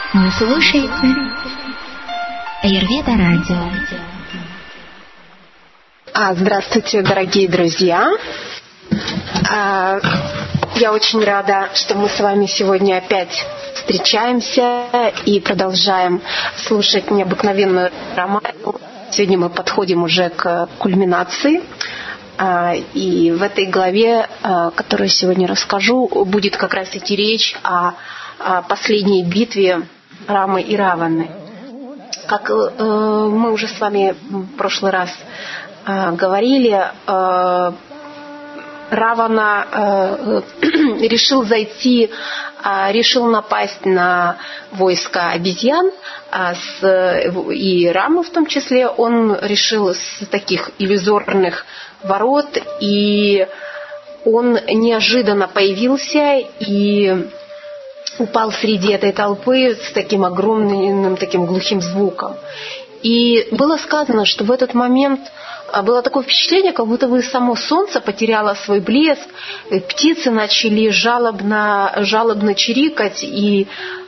Вы слушаете Аюрведа радио. Здравствуйте, дорогие друзья. Я очень рада, что мы с вами сегодня опять встречаемся и продолжаем слушать необыкновенную романтику. Сегодня мы подходим уже к кульминации. И в этой главе, которую сегодня расскажу, будет как раз идти речь о последней битве Рамы и Раваны. Как мы уже с вами в прошлый раз говорили, Равана решил напасть на войско обезьян, и Раму в том числе. Он решил с таких иллюзорных ворот, и он неожиданно появился и упал среди этой толпы с таким огромным, таким глухим звуком. И было сказано, что в этот момент было такое впечатление, как будто бы само солнце потеряло свой блеск, птицы начали жалобно чирикать, и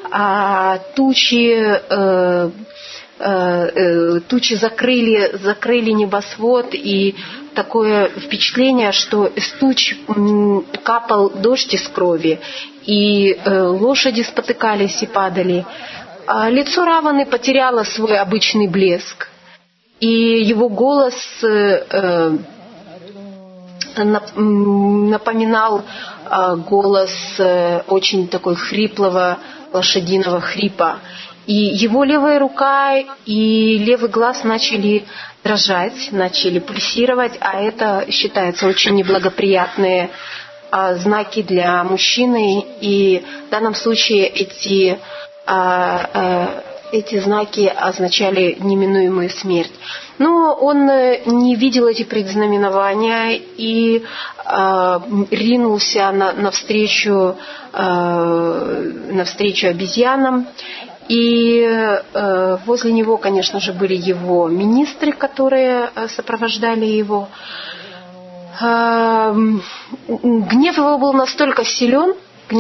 тучи закрыли небосвод, и такое впечатление, что из туч капал дождь из крови, и лошади спотыкались и падали. Лицо Раваны потеряло свой обычный блеск, и его голос напоминал голос очень такой хриплого лошадиного хрипа. И его левая рука и левый глаз начали дрожать, начали пульсировать, а это считается очень неблагоприятные знаки для мужчины. И в данном случае эти знаки означали неминуемую смерть. Но он не видел эти предзнаменования и ринулся навстречу обезьянам. И возле него, конечно же, были его министры, которые сопровождали его. Гнев его был настолько силен,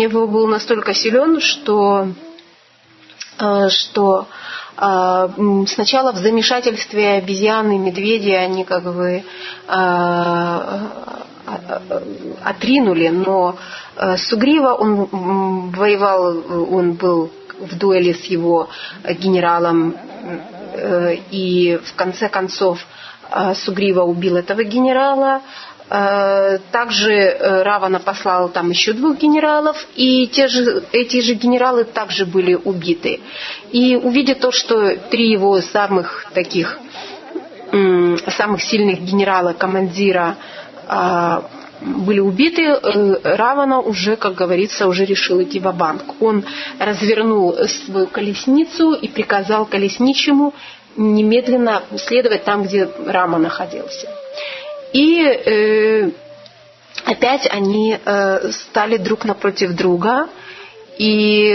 что сначала в замешательстве обезьяны и медведи они как бы отринули, но Сугрива, он был в дуэли с его генералом, и в конце концов Сугрива убил этого генерала. Также Равана послал там еще 2 генералов, и эти же генералы также были убиты. И увидя то, что 3 его самых сильных генерала, командира были убиты, Равана уже, как говорится, решил идти ва-банк. Он развернул свою колесницу и приказал колесничему немедленно следовать там, где Рама находился. И опять они стали друг напротив друга, и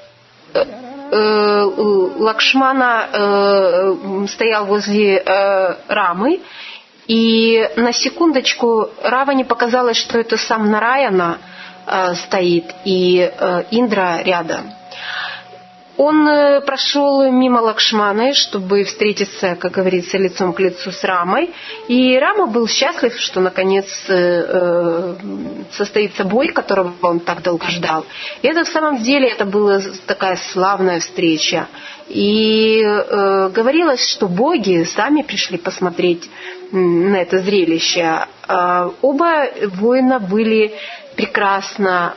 Лакшмана стоял возле Рамы, и на секундочку Раване показалось, что это сам Нараяна стоит, и Индра рядом. Он прошел мимо Лакшманы, чтобы встретиться, как говорится, лицом к лицу с Рамой. И Рама был счастлив, что наконец состоится бой, которого он так долго ждал. И это в самом деле это была такая славная встреча. И говорилось, что боги сами пришли посмотреть на это зрелище. Оба воина были прекрасно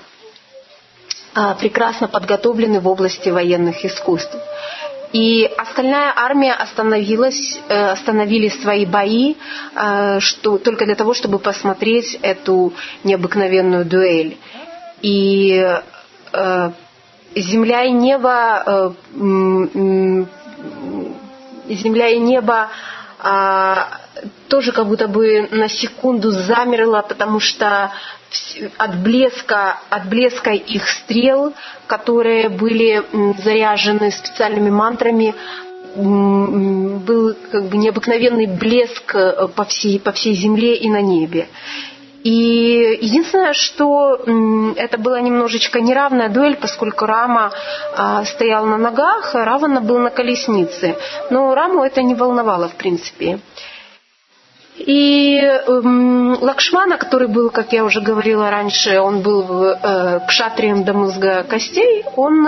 подготовлены в области военных искусств. И остальная армия остановили свои бои только для того, чтобы посмотреть эту необыкновенную дуэль. И земля и небо тоже как будто бы на секунду замерло, потому что от блеска их стрел, которые были заряжены специальными мантрами, был как бы необыкновенный блеск по всей земле и на небе. И единственное, что это была немножечко неравная дуэль, поскольку Рама стоял на ногах, а Равана был на колеснице. Но Раму это не волновало, в принципе. И Лакшмана, который был, как я уже говорила раньше, он был кшатрием до мозга костей,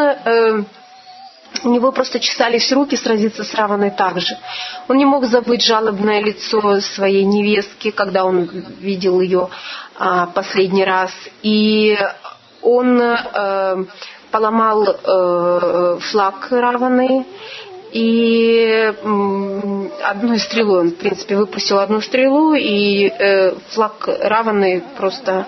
у него просто чесались руки сразиться с Раваной также. Он не мог забыть жалобное лицо своей невестки, когда он видел ее последний раз. И он поломал флаг Раваны. И одной стрелой он, в принципе, выпустил одну стрелу, и флаг Раваны просто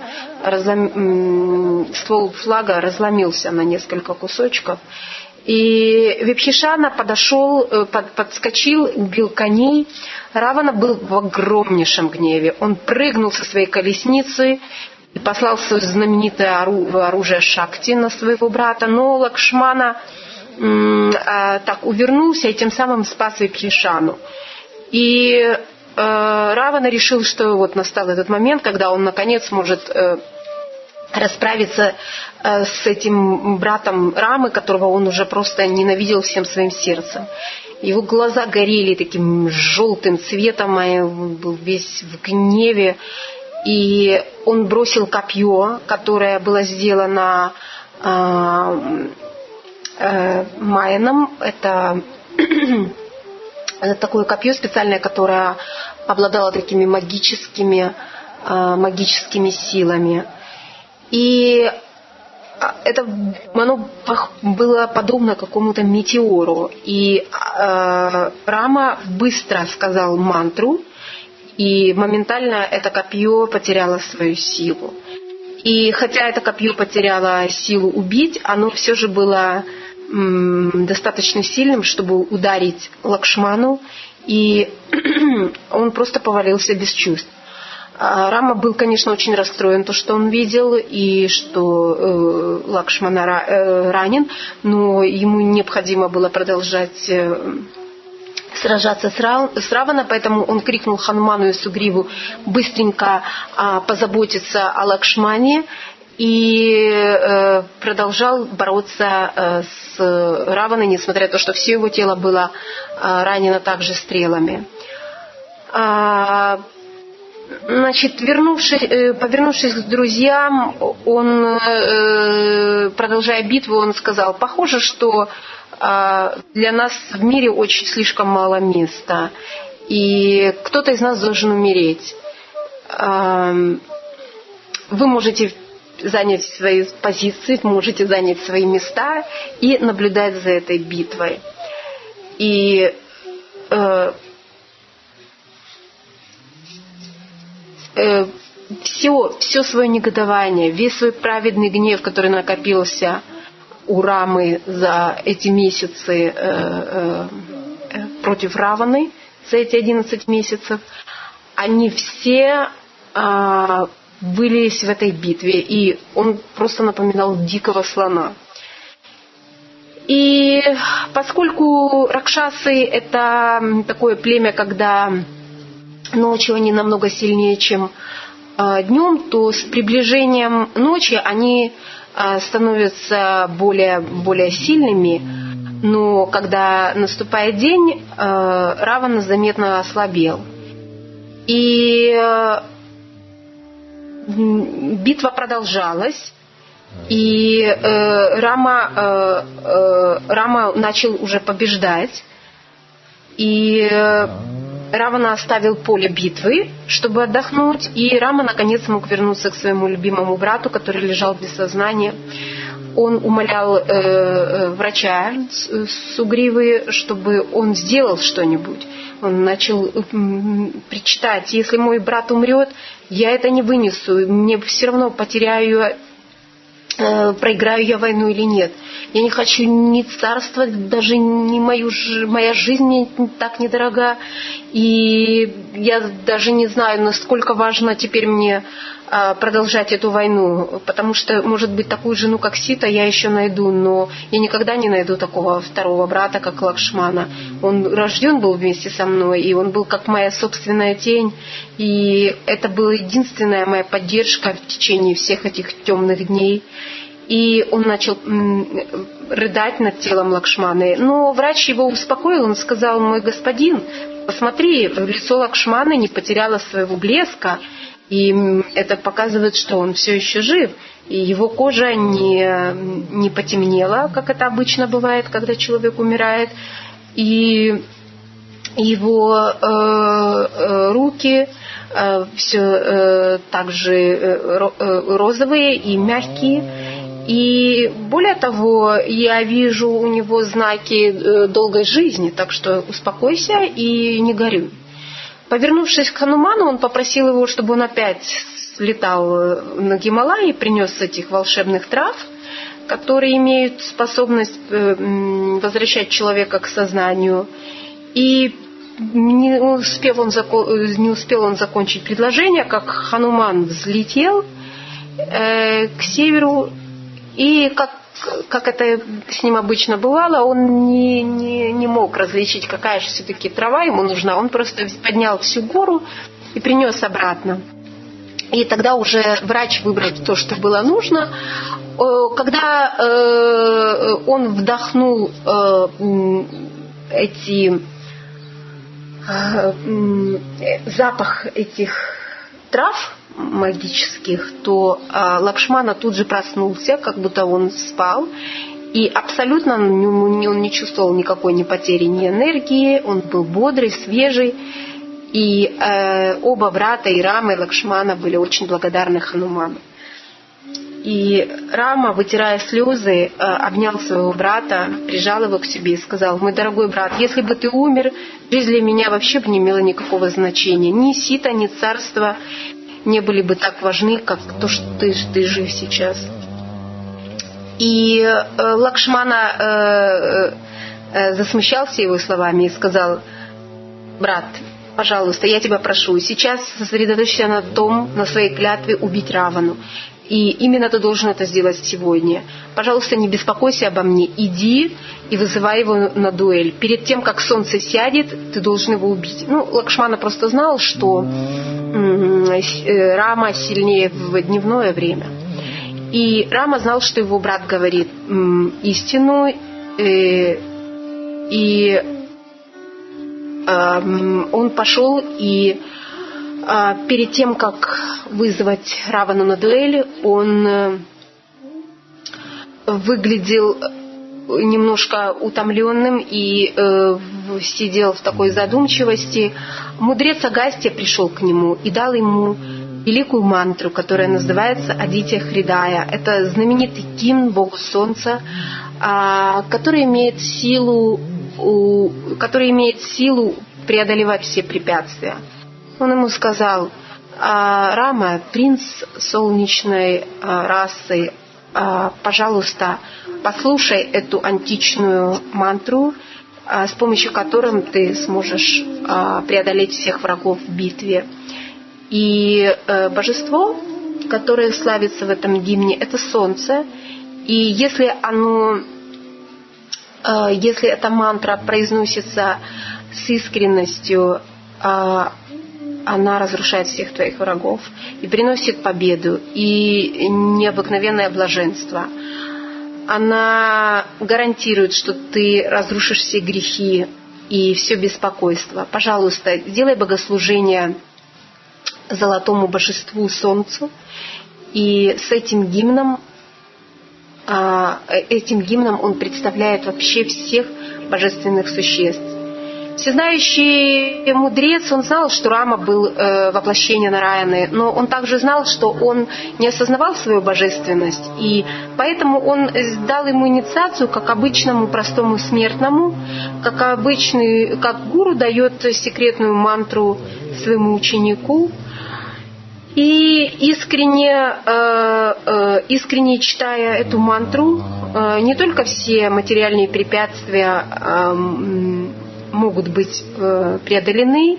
ствол флага разломился на несколько кусочков. И Вибхишана подскочил, убил коней. Равана был в огромнейшем гневе. Он прыгнул со своей колесницы и послал свое знаменитое оружие Шакти на своего брата. Но Лакшмана так увернулся и тем самым спас Вибхишану. И Равана решил, что вот настал этот момент, когда он наконец может расправиться с этим братом Рамы, которого он уже просто ненавидел всем своим сердцем. Его глаза горели таким желтым цветом, и он был весь в гневе. И он бросил копье, которое было сделано Майяном. Это такое копье специальное, которое обладало такими магическими силами. И оно было подобно какому-то метеору. И Рама быстро сказал мантру, и моментально это копье потеряло свою силу. И хотя это копье потеряло силу убить, оно все же было достаточно сильным, чтобы ударить Лакшману, и он просто повалился без чувств. Рама был, конечно, очень расстроен, то, что он видел, и что Лакшмана ранен, но ему необходимо было продолжать сражаться с Равана, поэтому он крикнул Хануману и Сугриву быстренько позаботиться о Лакшмане и продолжал бороться с Раваной, несмотря на то, что все его тело было ранено также стрелами. Значит, повернувшись к друзьям, он, продолжая битву, он сказал: похоже, что для нас в мире очень слишком мало места, и кто-то из нас должен умереть. Вы можете занять свои позиции, можете занять свои места и наблюдать за этой битвой. И все свое негодование, весь свой праведный гнев, который накопился у Рамы за эти месяцы против Раваны, за эти 11 месяцев, они все вылились в этой битве, и он просто напоминал дикого слона. И поскольку ракшасы — это такое племя, когда ночью они намного сильнее, чем днем, то с приближением ночи они становятся более сильными, но когда наступает день, Равана заметно ослабел. И битва продолжалась, и Рама начал уже побеждать, и Равана оставил поле битвы, чтобы отдохнуть, и Рама наконец мог вернуться к своему любимому брату, который лежал без сознания. Он умолял врача Сугривы, чтобы он сделал что-нибудь. Он начал причитать: если мой брат умрет, я это не вынесу, мне все равно проиграю я войну или нет. Я не хочу ни царства, даже моя жизнь мне так недорога. И я даже не знаю, насколько важно теперь мне продолжать эту войну, потому что, может быть, такую жену, как Сита, я еще найду, но я никогда не найду такого второго брата, как Лакшмана. Он рожден был вместе со мной, и он был как моя собственная тень, и это была единственная моя поддержка в течение всех этих темных дней. И он начал рыдать над телом Лакшманы. Но врач его успокоил, он сказал: мой господин, посмотри, лицо Лакшманы не потеряло своего блеска, и это показывает, что он все еще жив. И его кожа не потемнела, как это обычно бывает, когда человек умирает. И его руки все так же розовые и мягкие. И более того, я вижу у него знаки долгой жизни, так что успокойся и не горюй. Повернувшись к Хануману, он попросил его, чтобы он опять слетал на Гималай и принес этих волшебных трав, которые имеют способность возвращать человека к сознанию. И не успел он закончить предложение, как Хануман взлетел к северу. И как это с ним обычно бывало, он не мог различить, какая же все-таки трава ему нужна. Он просто поднял всю гору и принес обратно. И тогда уже врач выбрал то, что было нужно. Когда он вдохнул запах этих трав магических, то Лакшмана тут же проснулся, как будто он спал, и абсолютно он не чувствовал никакой ни потери, ни энергии, он был бодрый, свежий, и оба брата, и Рама, и Лакшмана, были очень благодарны Хануману. И Рама, вытирая слезы, обнял своего брата, прижал его к себе и сказал: мой дорогой брат, если бы ты умер, жизнь для меня вообще бы не имела никакого значения. Ни Сита, ни царство не были бы так важны, как то, что ты жив сейчас. И Лакшмана засмущался его словами и сказал: брат, пожалуйста, я тебя прошу, сейчас сосредоточься на своей клятве убить Равану. И именно ты должен это сделать сегодня. Пожалуйста, не беспокойся обо мне. Иди и вызывай его на дуэль. Перед тем, как солнце сядет, ты должен его убить. Лакшмана просто знал, что Рама сильнее в дневное время. И Рама знал, что его брат говорит истину. И он пошел и перед тем, как вызвать Равану на дуэль, он выглядел немножко утомленным и сидел в такой задумчивости. Мудрец Агастья пришел к нему и дал ему великую мантру, которая называется Адитья Хридая. Это знаменитый гимн Богу Солнца, который имеет силу преодолевать все препятствия. Он ему сказал: Рама, принц солнечной расы, пожалуйста, послушай эту античную мантру, с помощью которой ты сможешь преодолеть всех врагов в битве. И божество, которое славится в этом гимне, это солнце. И если эта мантра произносится с искренностью, она разрушает всех твоих врагов и приносит победу и необыкновенное блаженство. Она гарантирует, что ты разрушишь все грехи и все беспокойство. Пожалуйста, сделай богослужение золотому божеству Солнцу. И с этим гимном он представляет вообще всех божественных существ. Всезнающий мудрец, он знал, что Рама был воплощение Нараяны, но он также знал, что он не осознавал свою божественность, и поэтому он дал ему инициацию как обычному простому смертному, как гуру дает секретную мантру своему ученику. И искренне читая эту мантру, не только все материальные препятствия могут быть преодолены.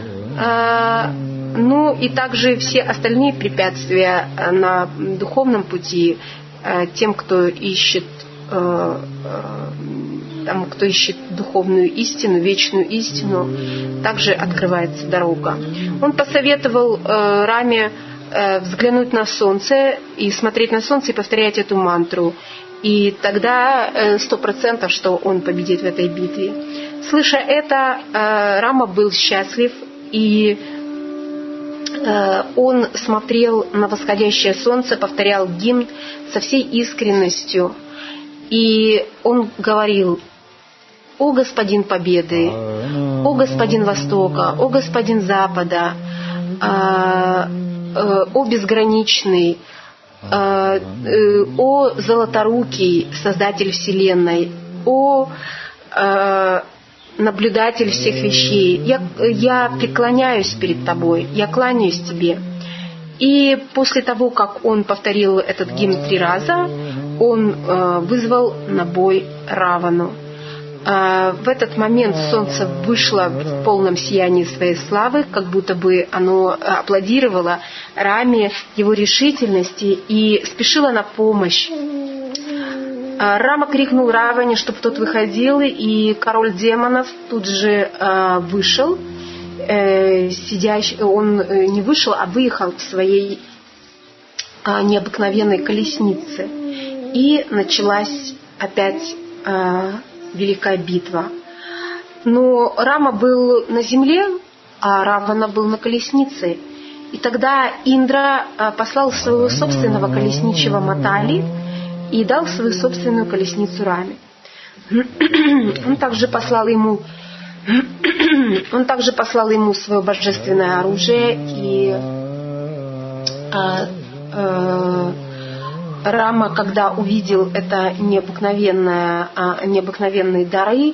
Ну и также все остальные препятствия на духовном пути тем, кто ищет духовную истину, вечную истину, также открывается дорога. Он посоветовал Раме взглянуть на солнце и смотреть на солнце и повторять эту мантру. И тогда 100%, что он победит в этой битве. Слыша это, Рама был счастлив, и он смотрел на восходящее солнце, повторял гимн со всей искренностью. И он говорил: «О Господин Победы, о Господин Востока, о Господин Запада, о Безграничный, о Золоторукий, Создатель Вселенной, о Наблюдатель всех вещей, я преклоняюсь перед Тобой, я кланяюсь Тебе». И после того, как он повторил этот гимн 3 раза, он вызвал на бой Равану. В этот момент солнце вышло в полном сиянии своей славы, как будто бы оно аплодировало Раме, его решительности и спешило на помощь. Рама крикнул Раване, чтобы тот выходил, и король демонов тут же вышел. Он не вышел, а выехал в своей необыкновенной колеснице. И началась опять великая битва. Но Рама был на земле, а Равана был на колеснице. И тогда Индра послал своего собственного колесничего Матали и дал свою собственную колесницу Раме. Он также послал ему свое божественное оружие, и Рама, когда увидел это необыкновенные дары,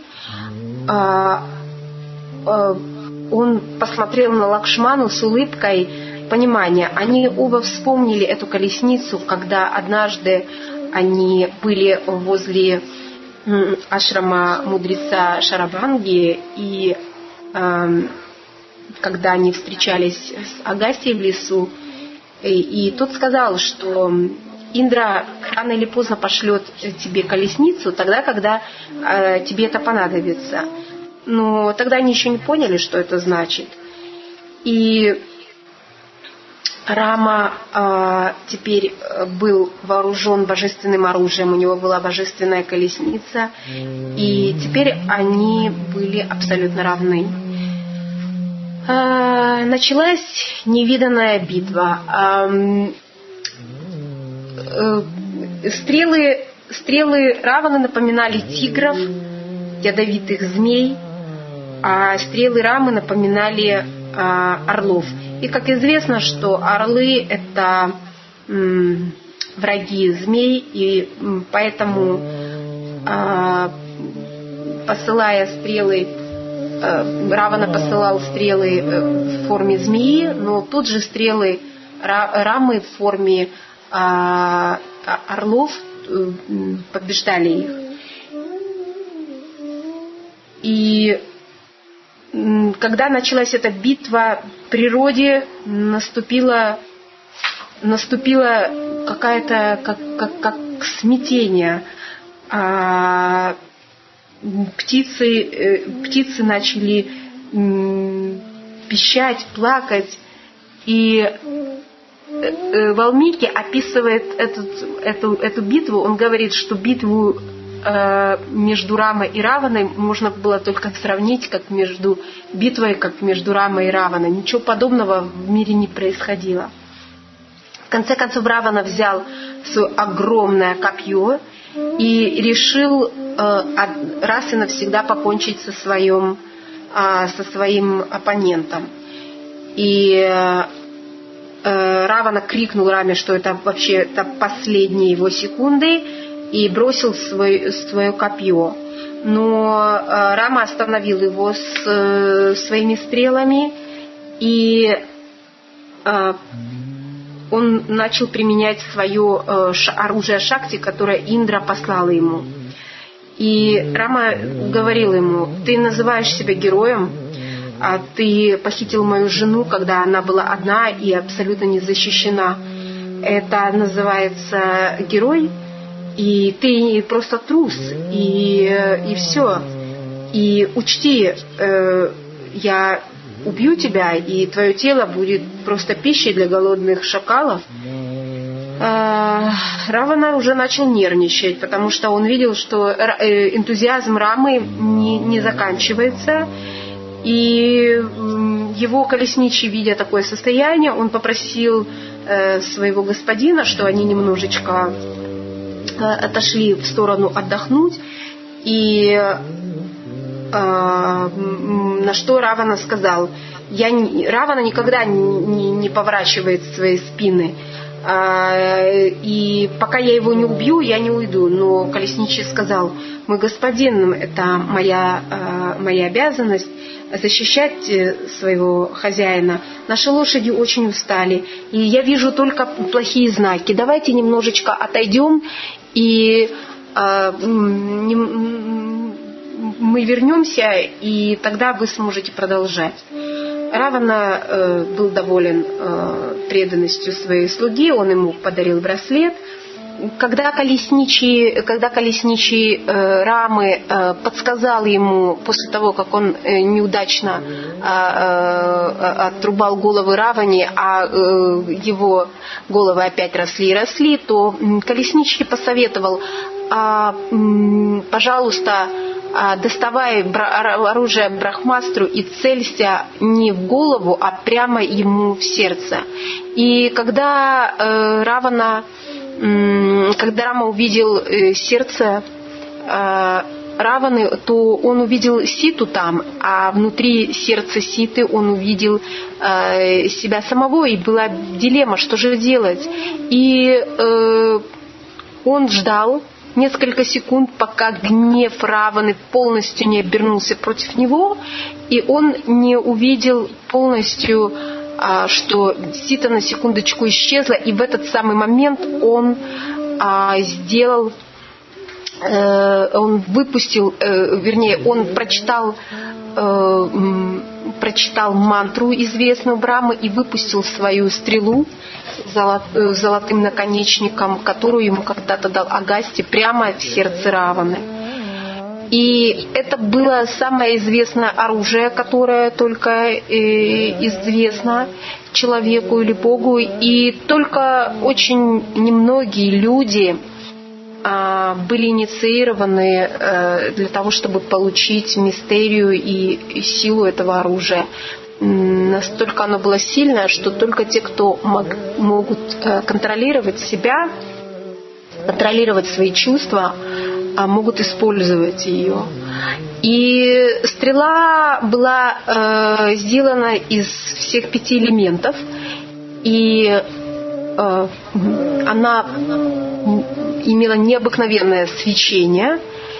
он посмотрел на Лакшману с улыбкой понимания. Они оба вспомнили эту колесницу, когда однажды они были возле ашрама мудреца Шарабанги, и когда они встречались с Агастьей в лесу, и тот сказал, что Индра рано или поздно пошлет тебе колесницу, тогда, когда тебе это понадобится. Но тогда они еще не поняли, что это значит. И Рама теперь был вооружен божественным оружием, у него была божественная колесница, и теперь они были абсолютно равны. Началась невиданная битва. Стрелы Раваны напоминали тигров, ядовитых змей, а стрелы Рамы напоминали орлов. И как известно, что орлы — это враги змей, и поэтому, посылая стрелы, Равана посылал стрелы в форме змеи, но тут же стрелы Рамы в форме орлов побеждали их. И когда началась эта битва, в природе наступило какая-то как смятение. Птицы начали пищать, плакать. И Валмики описывает эту битву. Он говорит, что битву между Рамой и Раваной можно было только сравнить как между битвой, как между Рамой и Раваной. Ничего подобного в мире не происходило. В конце концов Равана взял свое огромное копье и решил раз и навсегда покончить со своим оппонентом. И Равана крикнул Раме, что это вообще последние его секунды, и бросил свое копье. Но Рама остановил его своими стрелами, и он начал применять свое оружие Шакти, которое Индра послала ему. И Рама говорил ему: ты называешь себя героем, а ты похитил мою жену, когда она была одна и абсолютно не защищена. Это называется герой, и ты просто трус, и все. И учти, я убью тебя, и твое тело будет просто пищей для голодных шакалов. Равана уже начал нервничать, потому что он видел, что энтузиазм Рамы не заканчивается. И его колесничий, видя такое состояние, он попросил своего господина, что они немножечко отошли в сторону отдохнуть. И на что Равана сказал: Равана никогда не поворачивает своей спины. И пока я его не убью, я не уйду. Но колесничий сказал: мой господин, это моя обязанность защищать своего хозяина. Наши лошади очень устали, и я вижу только плохие знаки. Давайте немножечко отойдем, и мы вернемся, и тогда вы сможете продолжать. Равана был доволен преданностью своей слуги, он ему подарил браслет. Когда колесничий Рамы подсказал ему, после того, как он неудачно отрубал головы Раване, а его головы опять росли и росли, то колесничий посоветовал: пожалуйста, доставай оружие Брахмастру и целься не в голову, а прямо ему в сердце. И когда Рама увидел сердце Раваны, то он увидел Ситу там, а внутри сердца Ситы он увидел себя самого, и была дилемма, что же делать. И он ждал несколько секунд, пока гнев Раваны полностью не обернулся против него, и он не увидел полностью, что Сита на секундочку исчезла, и в этот самый момент он прочитал мантру известную Брахмы и выпустил свою стрелу золотым наконечником, которую ему когда-то дал Агасти, прямо в сердце Раваны. И это было самое известное оружие, которое только известно человеку или Богу. И только очень немногие люди были инициированы для того, чтобы получить мистерию и силу этого оружия. Настолько оно было сильное, что только те, кто могут контролировать себя, контролировать свои чувства, могут использовать ее. И стрела была сделана из всех 5 элементов, и она имела необыкновенное свечение.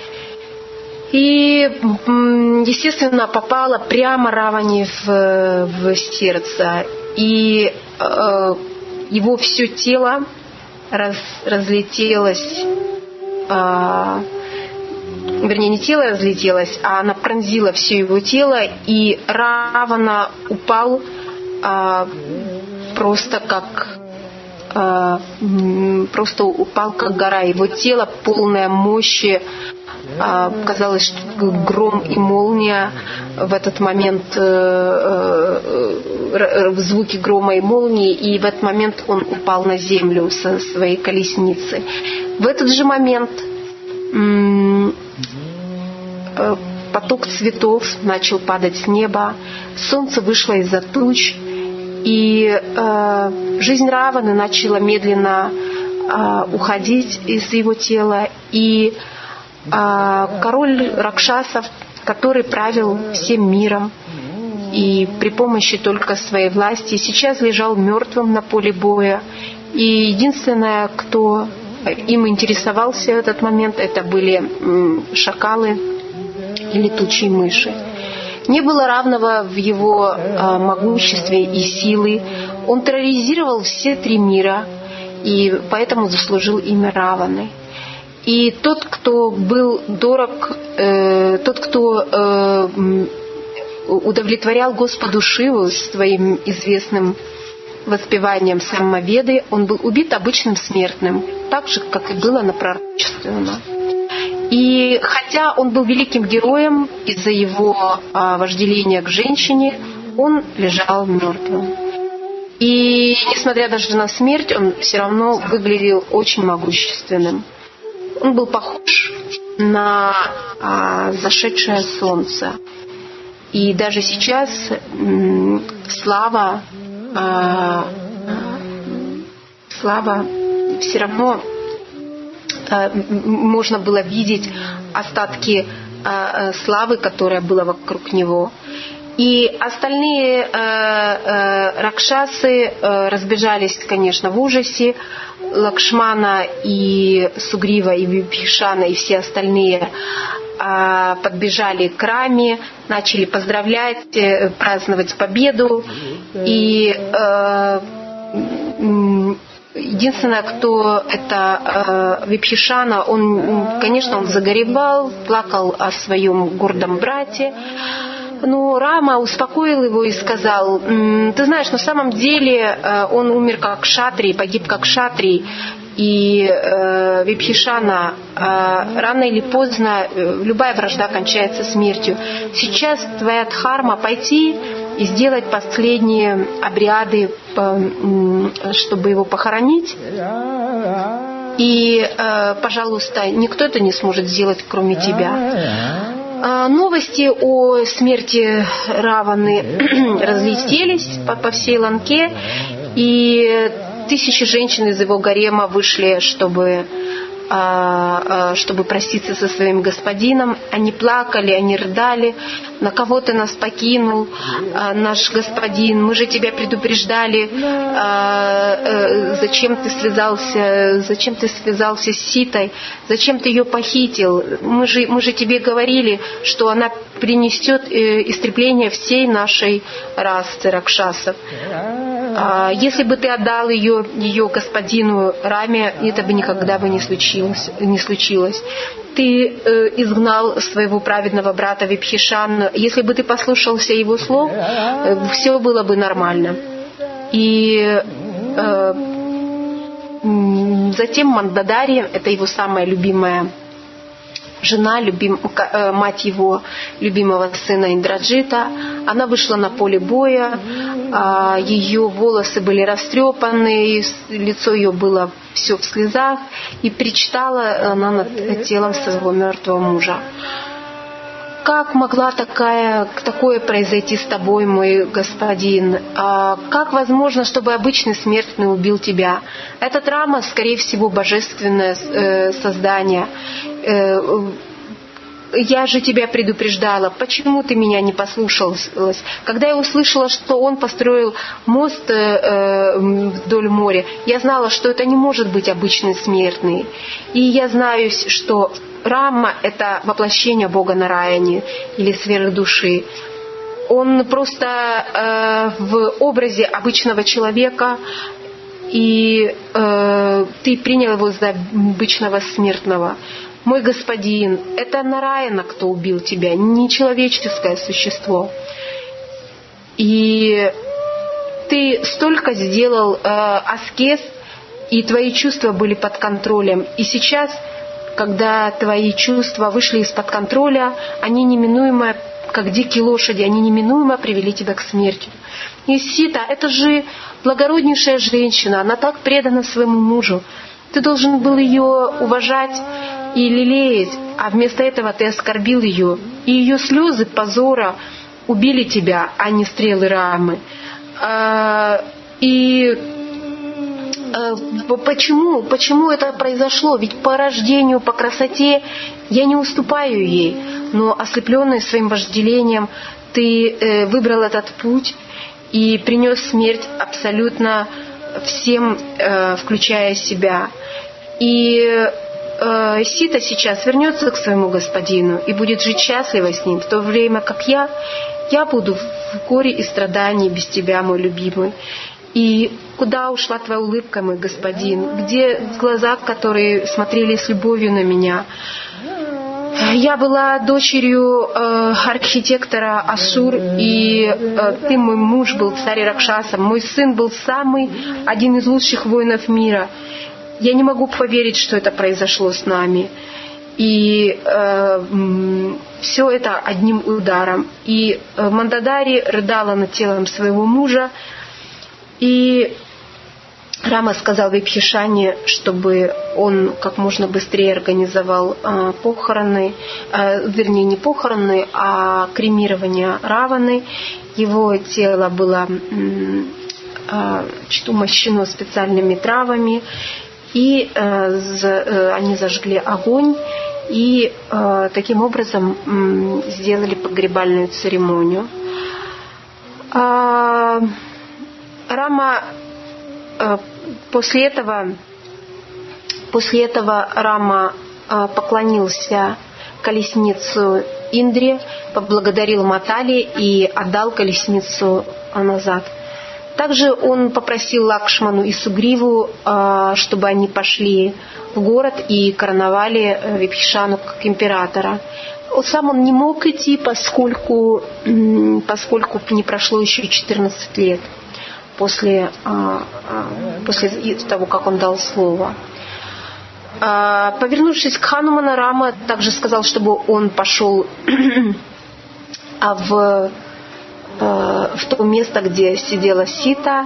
И, естественно, попала прямо Раване в сердце. И его все тело разлетелось, вернее, не тело разлетелось, а она пронзила все его тело, и Равана упал просто упал как гора. Его тело полное мощи. Казалось, что гром и молния в этот момент, звуки грома и молнии, и в этот момент он упал на землю со своей колесницы. В этот же момент поток цветов начал падать с неба, солнце вышло из-за туч, и жизнь Раваны начала медленно уходить из его тела, и король Ракшасов, который правил всем миром и при помощи только своей власти, сейчас лежал мертвым на поле боя. И единственное, кто им интересовался в этот момент, это были шакалы и летучие мыши. Не было равного в его могуществе и силы. Он терроризировал все 3 мира, и поэтому заслужил имя Раваны. И тот, кто был дорог, тот, кто удовлетворял Господу Шиву своим известным воспеванием Самаведы, он был убит обычным смертным, так же, как и было напророчествовано. И хотя он был великим героем из-за его вожделения к женщине, он лежал мертвым. И несмотря даже на смерть, он все равно выглядел очень могущественным. Он был похож на зашедшее солнце. И даже сейчас слава все равно можно было видеть остатки славы, которая была вокруг него. И остальные ракшасы разбежались, конечно, в ужасе. Лакшмана и Сугрива, и Вибхишана, и все остальные подбежали к Раме, начали поздравлять, праздновать победу. И единственное, кто это Вибхишана, конечно, он загоревал, плакал о своем гордом брате. Но Рама успокоил его и сказал: ты знаешь, на самом деле он умер как кшатрий, погиб как кшатрий. И Вибхишана, рано или поздно любая вражда кончается смертью. Сейчас твоя дхарма пойти и сделать последние обряды, чтобы его похоронить. И, пожалуйста, никто это не сможет сделать, кроме тебя. Новости о смерти Раваны разлетелись по всей Ланке, и тысячи женщин из его гарема вышли, чтобы проститься со своим господином. Они плакали, они рыдали. На кого ты нас покинул, наш господин? Мы же тебя предупреждали. Зачем ты связался с Ситой? Зачем ты ее похитил? Мы же тебе говорили, что она принесет истребление всей нашей расы ракшасов. Если бы ты отдал ее господину Раме, это бы никогда бы не случилось. Ты изгнал своего праведного брата Вибхишану. Если бы ты послушался его слов, все было бы нормально. И затем Мандадари, это его самая любимая жена, мать его любимого сына Индраджита, она вышла на поле боя, ее волосы были растрепаны, лицо ее было все в слезах, и причитала она над телом своего мертвого мужа. Как могла такое произойти с тобой, мой господин? Как возможно, чтобы обычный смертный убил тебя? Этот Рама, скорее всего, божественное создание. Я же тебя предупреждала, почему ты меня не послушалась? Когда я услышала, что он построил мост вдоль моря, я знала, что это не может быть обычный смертный. И я знаю, что Рама – это воплощение Бога Нараяни или сверхдуши. Он просто в образе обычного человека, и ты принял его за обычного смертного. Мой господин, это Нараяна, кто убил тебя, не человеческое существо. И ты столько сделал аскез, и твои чувства были под контролем. И сейчас, когда твои чувства вышли из-под контроля, они неминуемо, как дикие лошади, они неминуемо привели тебя к смерти. И Сита, это же благороднейшая женщина, она так предана своему мужу. Ты должен был ее уважать и лелеять, а вместо этого ты оскорбил ее. И ее слезы позора убили тебя, а не стрелы Рамы. Почему это произошло? Ведь по рождению, по красоте я не уступаю ей. Но ослепленный своим вожделением, ты выбрал этот путь и принес смерть абсолютно всем, включая себя. И Сита сейчас вернется к своему господину и будет жить счастливо с ним, в то время как я буду в горе и страдании без тебя, мой любимый. И куда ушла твоя улыбка, мой господин? Где глаза, которые смотрели с любовью на меня? Я была дочерью архитектора Асур, и ты, мой муж, был царь Ракшаса. Мой сын был один из лучших воинов мира. Я не могу поверить, что это произошло с нами. И все это одним ударом. И Мандадари рыдала над телом своего мужа. И Рама сказал Вибхишане, чтобы он как можно быстрее организовал похороны, вернее не похороны, а кремирование Раваны. Его тело было умощено специальными травами, и они зажгли огонь и таким образом сделали погребальную церемонию. Рама после этого Рама поклонился колесницу Индре, поблагодарил Матали и отдал колесницу назад. Также он попросил Лакшману и Сугриву, чтобы они пошли в город и короновали Вибхишану как императора. Сам он не мог идти, поскольку не прошло еще 14 лет после того, как он дал слово. Повернувшись к Хануману, Рама также сказал, чтобы он пошел в то место, где сидела Сита,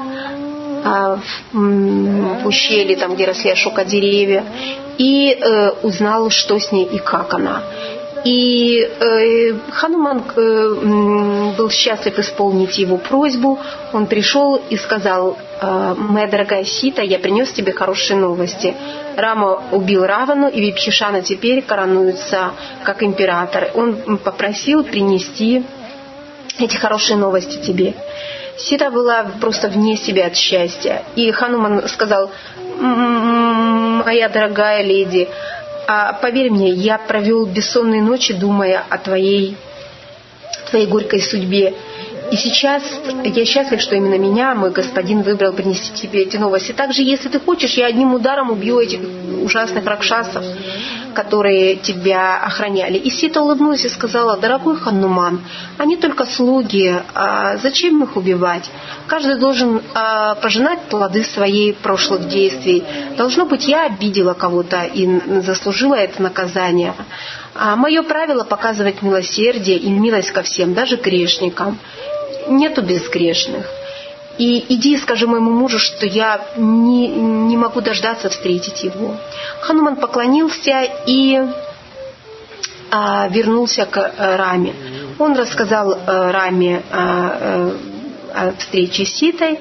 в ущелье, там, где росли ашока деревья, и узнал, что с ней и как она. И Хануман был счастлив исполнить его просьбу. Он пришел и сказал: «Моя дорогая Сита, я принес тебе хорошие новости. Рама убил Равану, и Вибхишана теперь коронуется как император. Он попросил принести эти хорошие новости тебе». Сита была просто вне себя от счастья. И Хануман сказал: «Моя дорогая леди, поверь мне, я провел бессонные ночи, думая о твоей горькой судьбе. И сейчас я счастлив, что именно меня, мой господин, выбрал принести тебе эти новости. Также, если ты хочешь, я одним ударом убью этих ужасных ракшасов, которые тебя охраняли». И Сита улыбнулась и сказала: «Дорогой Хануман, они только слуги, зачем их убивать? Каждый должен пожинать плоды своих прошлых действий. Должно быть, я обидела кого-то и заслужила это наказание. Мое правило показывать милосердие и милость ко всем, даже грешникам. Нету безгрешных. И иди и скажи моему мужу, что я не могу дождаться встретить его». Хануман поклонился и вернулся к Раме. Он рассказал Раме о встрече с Ситой.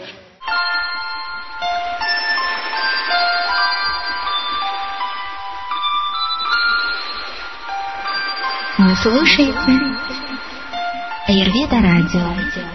Вы слушаете Аюрведа радио.